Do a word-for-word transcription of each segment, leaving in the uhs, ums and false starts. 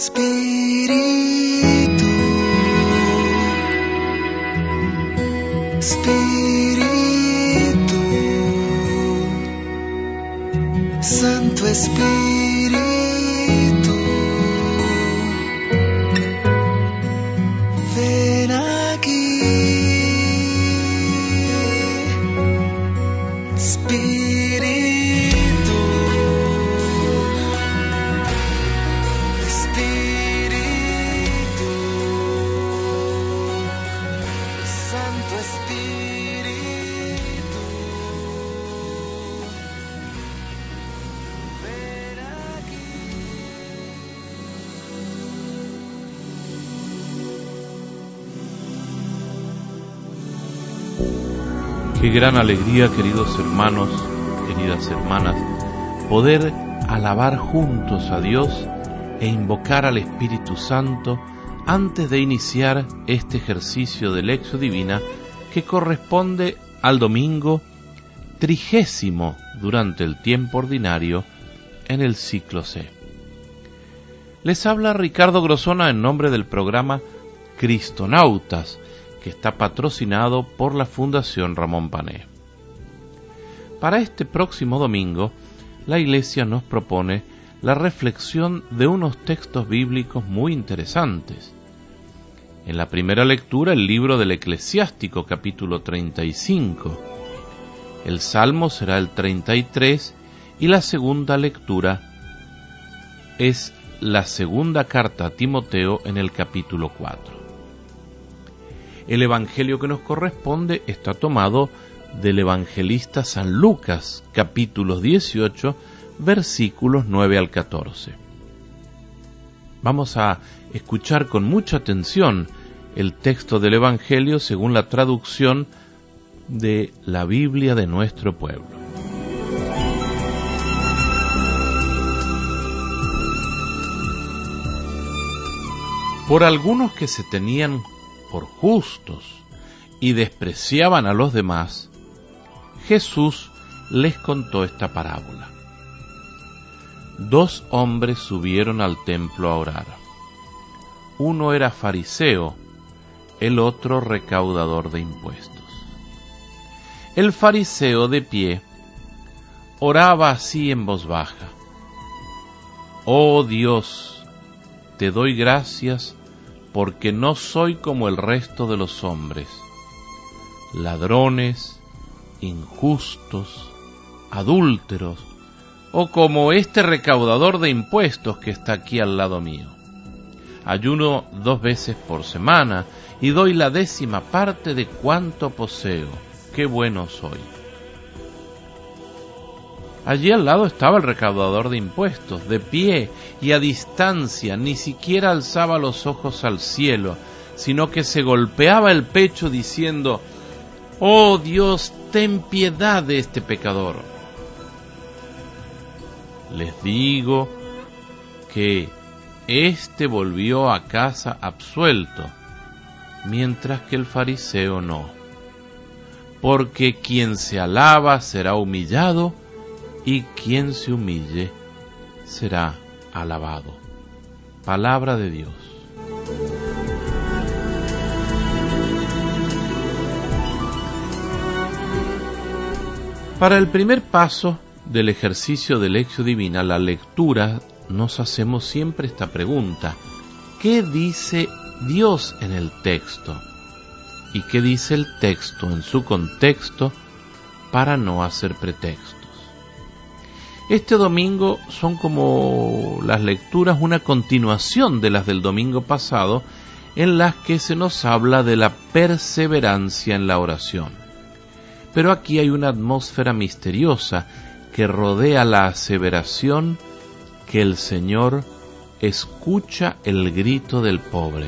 Espíritu, Espíritu, Santo Espíritu, ven aquí. Espíritu, Espíritu, Santo Espíritu, ven aquí. Qué gran alegría, queridos hermanos, queridas hermanas, poder alabar juntos a Dios e invocar al Espíritu Santo antes de iniciar este ejercicio de Lectio Divina que corresponde al domingo trigésimo durante el tiempo ordinario en el ciclo C. Les habla Ricardo Grosona en nombre del programa Cristonautas, que está patrocinado por la Fundación Ramón Pané. Para este próximo domingo, la Iglesia nos propone la reflexión de unos textos bíblicos muy interesantes. En la primera lectura, el libro del Eclesiástico, capítulo treinta y cinco. El Salmo será el treinta y tres y la segunda lectura es la segunda carta a Timoteo en el capítulo cuatro. El evangelio que nos corresponde está tomado del evangelista San Lucas, capítulo dieciocho, versículos nueve al catorce. Vamos a escuchar con mucha atención el texto del evangelio según la traducción de la Biblia de nuestro pueblo. Por algunos que se tenían por justos y despreciaban a los demás, Jesús les contó esta parábola. Dos hombres subieron al templo a orar. Uno era fariseo, el otro recaudador de impuestos. El fariseo de pie oraba así en voz baja: Oh Dios, te doy gracias porque no soy como el resto de los hombres, ladrones, injustos, adúlteros, o como este recaudador de impuestos que está aquí al lado mío. Ayuno dos veces por semana y doy la décima parte de cuanto poseo. ¡Qué bueno soy! Allí al lado estaba el recaudador de impuestos, de pie y a distancia, ni siquiera alzaba los ojos al cielo, sino que se golpeaba el pecho diciendo: ¡Oh Dios, ten piedad de este pecador! Les digo que éste volvió a casa absuelto, mientras que el fariseo no. Porque quien se alaba será humillado, y quien se humille será alabado. Palabra de Dios. Para el primer paso del ejercicio de Lectio Divina, la lectura, nos hacemos siempre esta pregunta: ¿qué dice Dios en el texto? ¿Y qué dice el texto en su contexto para no hacer pretextos? Este domingo son como las lecturas una continuación de las del domingo pasado, en las que se nos habla de la perseverancia en la oración. Pero aquí hay una atmósfera misteriosa que rodea la aseveración que el Señor escucha el grito del pobre.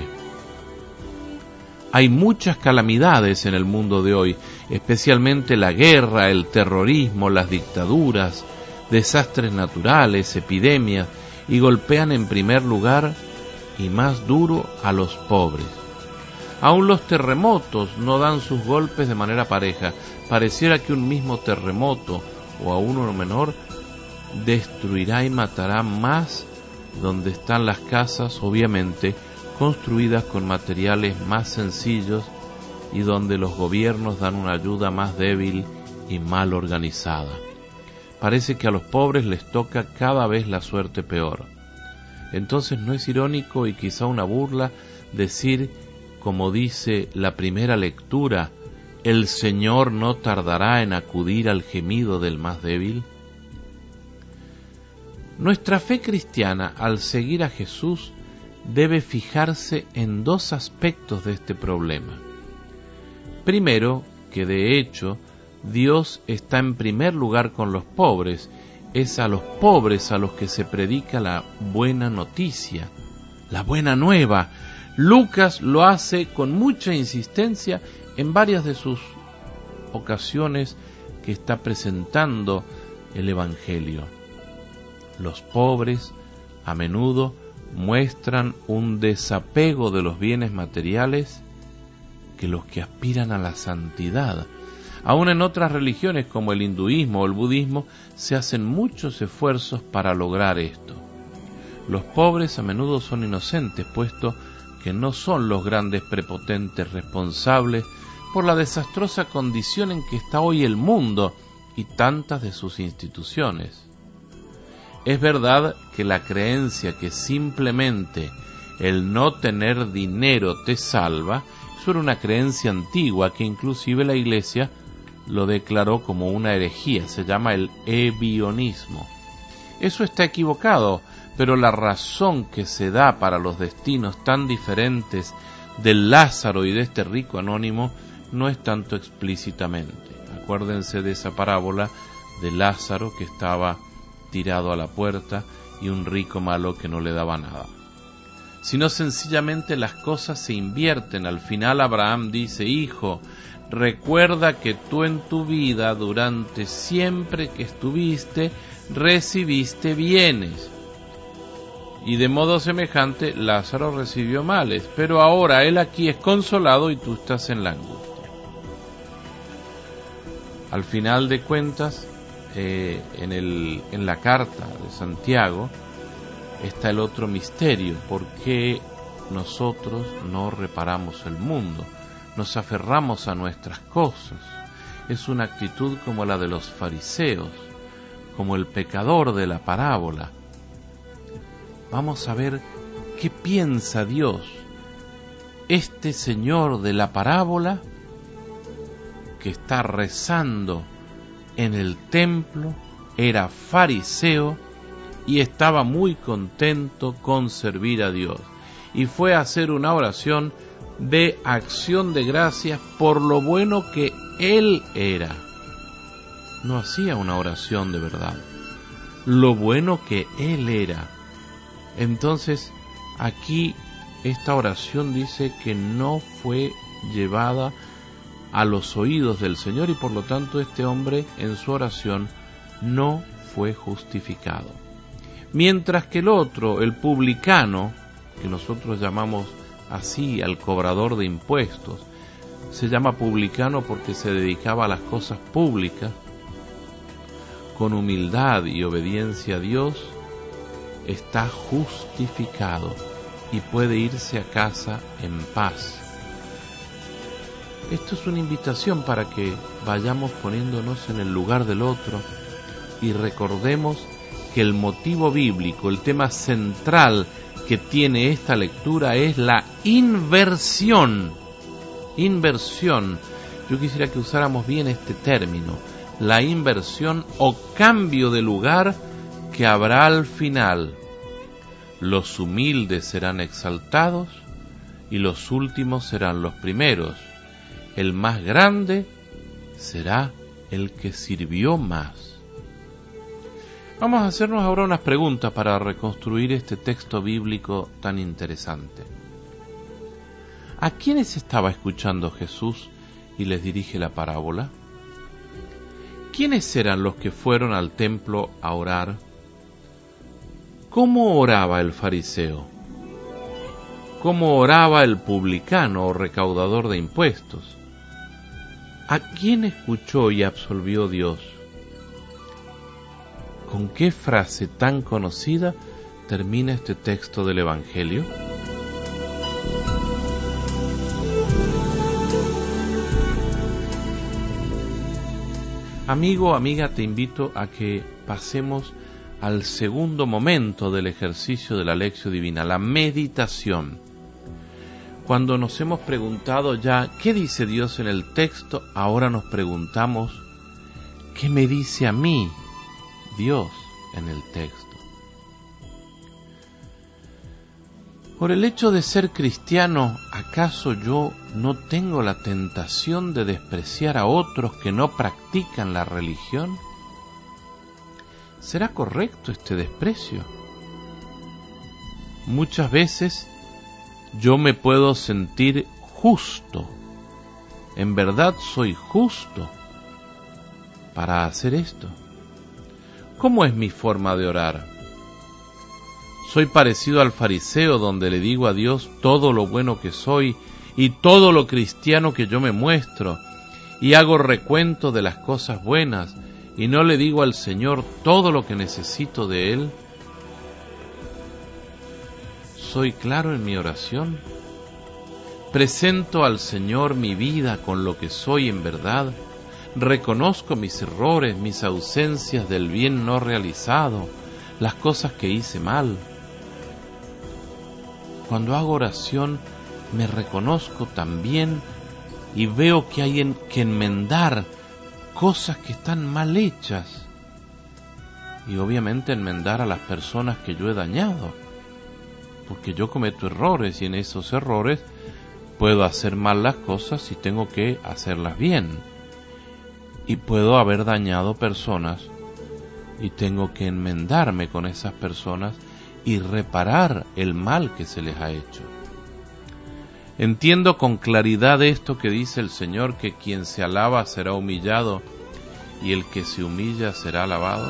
Hay muchas calamidades en el mundo de hoy, especialmente la guerra, el terrorismo, las dictaduras, desastres naturales, epidemias, y golpean en primer lugar y más duro a los pobres. Aún los terremotos no dan sus golpes de manera pareja. Pareciera que un mismo terremoto, o a uno menor, destruirá y matará más donde están las casas, obviamente, construidas con materiales más sencillos y donde los gobiernos dan una ayuda más débil y mal organizada. Parece que a los pobres les toca cada vez la suerte peor. Entonces no es irónico y quizá una burla decir, como dice la primera lectura, ¿el Señor no tardará en acudir al gemido del más débil? Nuestra fe cristiana, al seguir a Jesús, debe fijarse en dos aspectos de este problema. Primero, que de hecho, Dios está en primer lugar con los pobres. Es a los pobres a los que se predica la buena noticia, la buena nueva. Lucas lo hace con mucha insistencia en varias de sus ocasiones que está presentando el Evangelio. Los pobres a menudo muestran un desapego de los bienes materiales que los que aspiran a la santidad. Aún en otras religiones como el hinduismo o el budismo se hacen muchos esfuerzos para lograr esto. Los pobres a menudo son inocentes, puesto que no son los grandes prepotentes responsables por la desastrosa condición en que está hoy el mundo y tantas de sus instituciones. Es verdad que la creencia que simplemente el no tener dinero te salva, eso era una creencia antigua que inclusive la Iglesia lo declaró como una herejía, se llama el ebionismo. Eso está equivocado, pero la razón que se da para los destinos tan diferentes del Lázaro y de este rico anónimo no es tanto explícitamente. Acuérdense de esa parábola de Lázaro que estaba tirado a la puerta y un rico malo que no le daba nada. Sino sencillamente las cosas se invierten. Al final Abraham dice: hijo, recuerda que tú en tu vida, durante siempre que estuviste, recibiste bienes. Y de modo semejante Lázaro recibió males, pero ahora él aquí es consolado y tú estás en la angustia. Al final de cuentas, eh, en, el, en la carta de Santiago está el otro misterio: ¿por qué nosotros no reparamos el mundo? Nos aferramos a nuestras cosas. Es una actitud como la de los fariseos, como el pecador de la parábola. Vamos a ver qué piensa Dios. Este señor de la parábola, que está rezando en el templo, era fariseo y estaba muy contento con servir a Dios. Y fue a hacer una oración de acción de gracias por lo bueno que él era. No hacía una oración de verdad. Lo bueno que él era. Entonces, aquí esta oración dice que no fue llevada a los oídos del Señor y por lo tanto este hombre en su oración no fue justificado. Mientras que el otro, el publicano, que nosotros llamamos así al cobrador de impuestos, se llama publicano porque se dedicaba a las cosas públicas, con humildad y obediencia a Dios, está justificado y puede irse a casa en paz. Esto es una invitación para que vayamos poniéndonos en el lugar del otro y recordemos que el motivo bíblico, el tema central que tiene esta lectura es la inversión. Inversión. Yo quisiera que usáramos bien este término, la inversión o cambio de lugar que habrá al final. Los humildes serán exaltados y los últimos serán los primeros. El más grande será el que sirvió más. Vamos a hacernos ahora unas preguntas para reconstruir este texto bíblico tan interesante. ¿A quiénes estaba escuchando Jesús y les dirige la parábola? ¿Quiénes eran los que fueron al templo a orar? ¿Cómo oraba el fariseo? ¿Cómo oraba el publicano o recaudador de impuestos? ¿A quién escuchó y absolvió Dios? ¿Con qué frase tan conocida termina este texto del Evangelio? Amigo, amiga, te invito a que pasemos al segundo momento del ejercicio de la Lectio Divina, la meditación. Cuando nos hemos preguntado ya qué dice Dios en el texto, ahora nos preguntamos qué me dice a mí Dios en el texto. Por el hecho de ser cristiano, ¿acaso yo no tengo la tentación de despreciar a otros que no practican la religión? ¿Será correcto este desprecio? Muchas veces yo me puedo sentir justo, en verdad soy justo para hacer esto. ¿Cómo es mi forma de orar? Soy parecido al fariseo donde le digo a Dios todo lo bueno que soy y todo lo cristiano que yo me muestro, y hago recuento de las cosas buenas, y no le digo al Señor todo lo que necesito de Él. ¿Soy claro en mi oración? ¿Presento al Señor mi vida con lo que soy en verdad? ¿Reconozco mis errores, mis ausencias del bien no realizado, las cosas que hice mal? Cuando hago oración me reconozco también y veo que hay en, que enmendar cosas que están mal hechas, y obviamente enmendar a las personas que yo he dañado, porque yo cometo errores y en esos errores puedo hacer mal las cosas y tengo que hacerlas bien, y puedo haber dañado personas y tengo que enmendarme con esas personas y reparar el mal que se les ha hecho. Entiendo con claridad esto que dice el Señor, que quien se alaba será humillado y el que se humilla será alabado.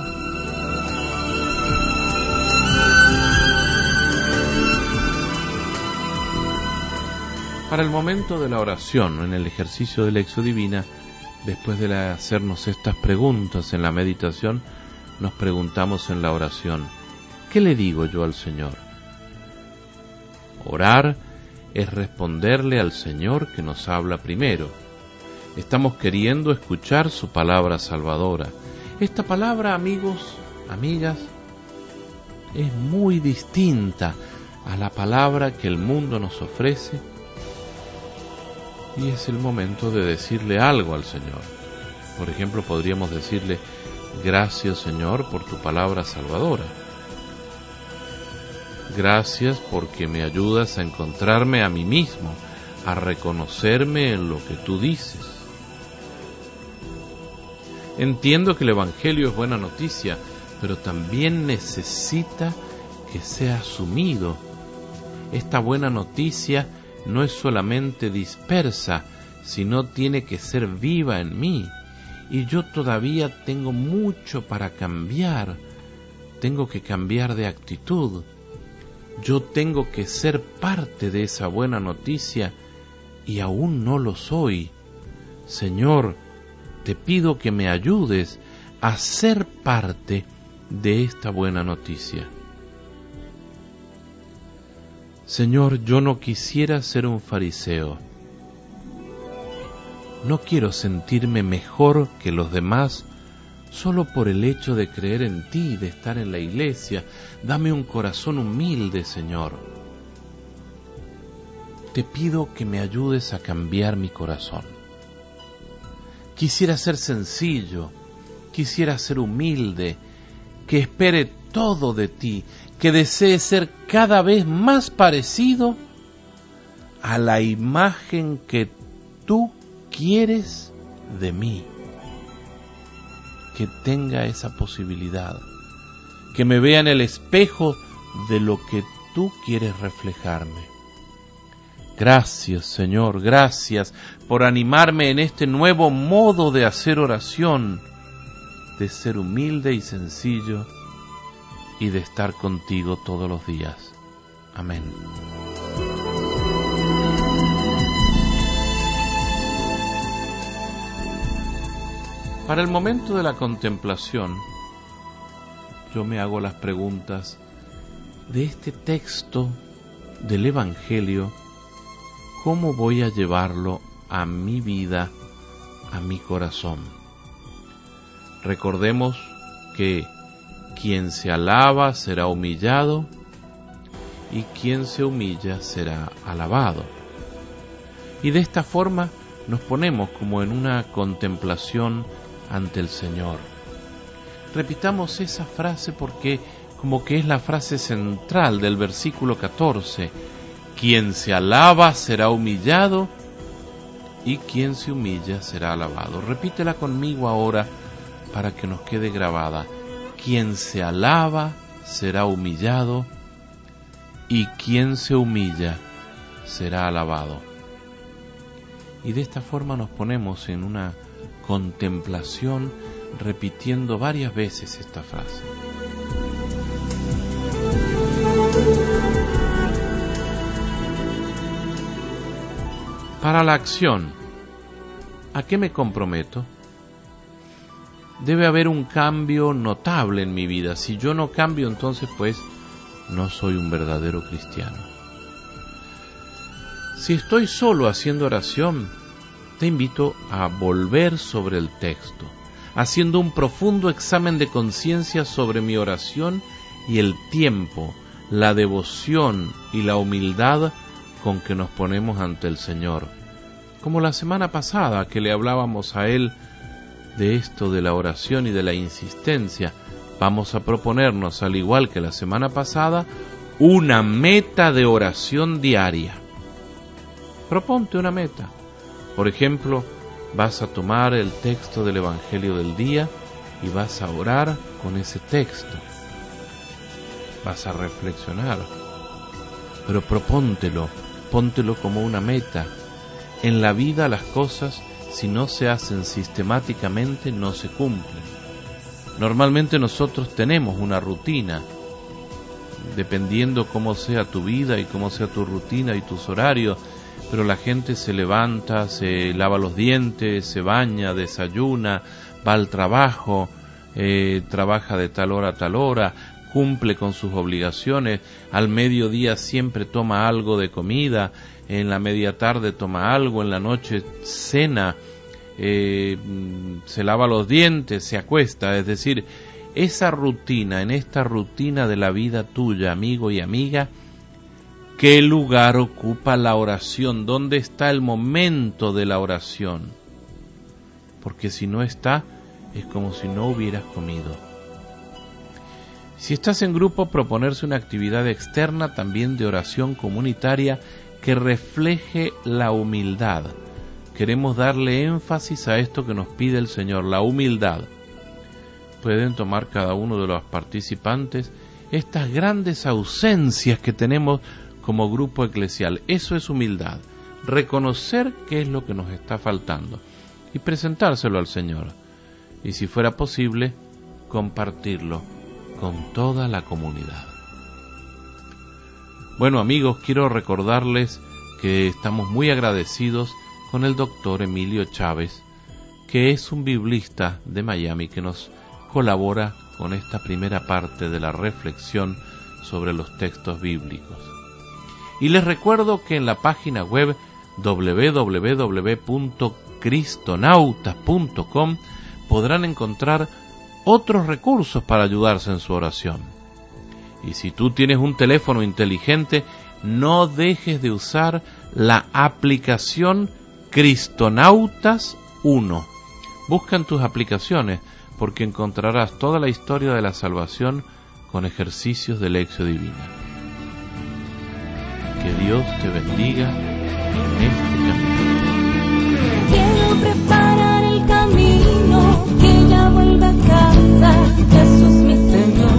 Para el momento de la oración, en el ejercicio de la Lectio Divina, después de hacernos estas preguntas en la meditación, nos preguntamos en la oración, ¿qué le digo yo al Señor? Orar es responderle al Señor que nos habla primero. Estamos queriendo escuchar su palabra salvadora. Esta palabra, amigos, amigas, es muy distinta a la palabra que el mundo nos ofrece, y es el momento de decirle algo al Señor. Por ejemplo, podríamos decirle, gracias Señor por tu palabra salvadora. Gracias porque me ayudas a encontrarme a mí mismo, a reconocerme en lo que tú dices. Entiendo que el Evangelio es buena noticia, pero también necesita que sea asumido. Esta buena noticia no es solamente dispersa, sino tiene que ser viva en mí. Y yo todavía tengo mucho para cambiar. Tengo que cambiar de actitud. Yo tengo que ser parte de esa buena noticia y aún no lo soy. Señor, te pido que me ayudes a ser parte de esta buena noticia. Señor, yo no quisiera ser un fariseo. No quiero sentirme mejor que los demás solo por el hecho de creer en ti, de estar en la iglesia. Dame un corazón humilde, Señor. Te pido que me ayudes a cambiar mi corazón. Quisiera ser sencillo, quisiera ser humilde, que espere todo de ti, que desee ser cada vez más parecido a la imagen que tú quieres de mí. Que tenga esa posibilidad, que me vea en el espejo de lo que tú quieres reflejarme. Gracias, Señor, gracias por animarme en este nuevo modo de hacer oración, de ser humilde y sencillo y de estar contigo todos los días. Amén. Para el momento de la contemplación, yo me hago las preguntas, de este texto del Evangelio, cómo voy a llevarlo a mi vida, a mi corazón. Recordemos que quien se alaba será humillado y quien se humilla será alabado. Y de esta forma nos ponemos como en una contemplación ante el Señor. Repitamos esa frase porque como que es la frase central del versículo catorce. Quien se alaba será humillado y quien se humilla será alabado. Repítela conmigo ahora para que nos quede grabada. Quien se alaba será humillado y quien se humilla será alabado. Y de esta forma nos ponemos en una contemplación repitiendo varias veces esta frase. Para la acción, ¿a qué me comprometo? Debe haber un cambio notable en mi vida. Si yo no cambio, entonces pues no soy un verdadero cristiano. Si estoy solo haciendo oración, te invito a volver sobre el texto, haciendo un profundo examen de conciencia sobre mi oración y el tiempo, la devoción y la humildad con que nos ponemos ante el Señor. Como la semana pasada que le hablábamos a Él de esto de la oración y de la insistencia, vamos a proponernos, al igual que la semana pasada, una meta de oración diaria. Proponte una meta. Por ejemplo, vas a tomar el texto del Evangelio del día y vas a orar con ese texto. Vas a reflexionar, pero propóntelo, póntelo como una meta. En la vida las cosas, si no se hacen sistemáticamente, no se cumplen. Normalmente nosotros tenemos una rutina, dependiendo cómo sea tu vida y cómo sea tu rutina y tus horarios, pero la gente se levanta, se lava los dientes, se baña, desayuna, va al trabajo, eh, trabaja de tal hora a tal hora, cumple con sus obligaciones, al mediodía siempre toma algo de comida, en la media tarde toma algo, en la noche cena, eh, se lava los dientes, se acuesta. Es decir, esa rutina, en esta rutina de la vida tuya, amigo y amiga, ¿qué lugar ocupa la oración? ¿Dónde está el momento de la oración? Porque si no está, es como si no hubieras comido. Si estás en grupo, proponerse una actividad externa también de oración comunitaria que refleje la humildad. Queremos darle énfasis a esto que nos pide el Señor, la humildad. Pueden tomar cada uno de los participantes estas grandes ausencias que tenemos como grupo eclesial. Eso es humildad, reconocer qué es lo que nos está faltando y presentárselo al Señor. Y si fuera posible, compartirlo con toda la comunidad. Bueno, amigos, quiero recordarles que estamos muy agradecidos con el doctor Emilio Chávez, que es un biblista de Miami que nos colabora con esta primera parte de la reflexión sobre los textos bíblicos. Y les recuerdo que en la página web doble u doble u doble u punto cristonautas punto com podrán encontrar otros recursos para ayudarse en su oración. Y si tú tienes un teléfono inteligente, no dejes de usar la aplicación Cristonautas uno. Busca en tus aplicaciones porque encontrarás toda la historia de la salvación con ejercicios de lección divina. Que Dios te bendiga en este camino. Quiero preparar el camino, que ya vuelva a casa, Jesús mi Señor.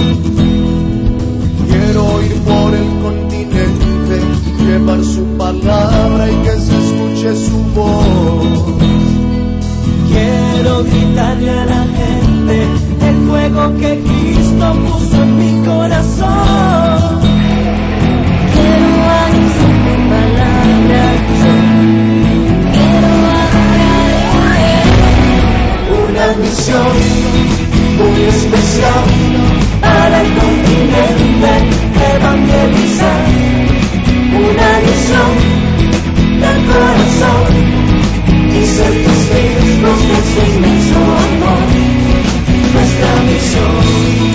Quiero ir por el continente, llevar su palabra y que se escuche su voz. Quiero gritarle a la gente el fuego que Cristo puso en mi corazón. Quiero anunciar tu palabra, quiero adorar. Una misión muy especial para el continente. evangelizar, una misión del corazón y ser testigos de su inmenso amor, nuestra misión.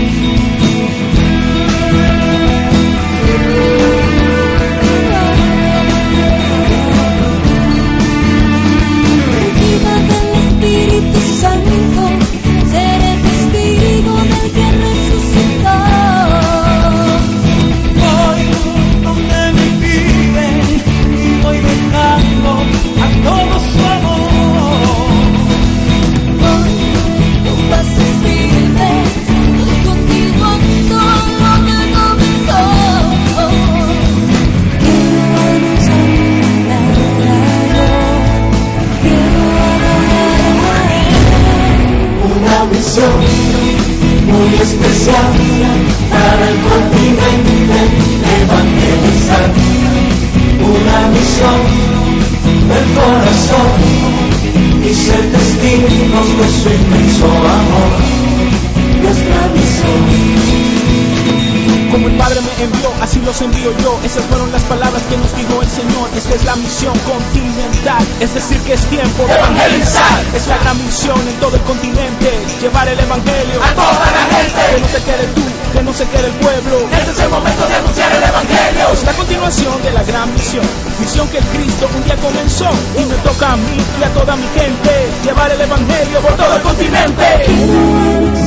Muy especial para el continente, evangelizar, una misión del corazón y ser testigos de su inmenso amor, nuestra misión. Como el Padre me envió, así los envío yo. Esas fueron las palabras que nos dijo el Señor. Esta es la misión continental, es decir que es tiempo de evangelizar. Es la gran misión en todo el continente, llevar el evangelio a toda la gente. Que no se quede tú, que no se quede el pueblo. Este es el momento de anunciar el evangelio. Es la continuación de la gran misión, misión que el Cristo un día comenzó. Y me toca a mí y a toda mi gente llevar el evangelio por todo el continente.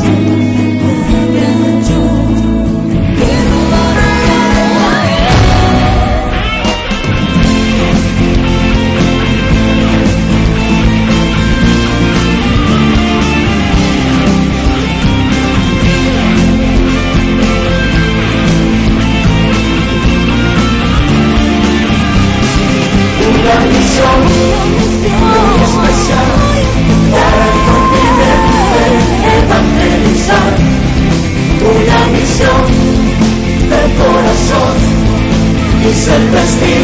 Una misión muy especial para el continente, evangelizar, una misión del corazón y ser testigo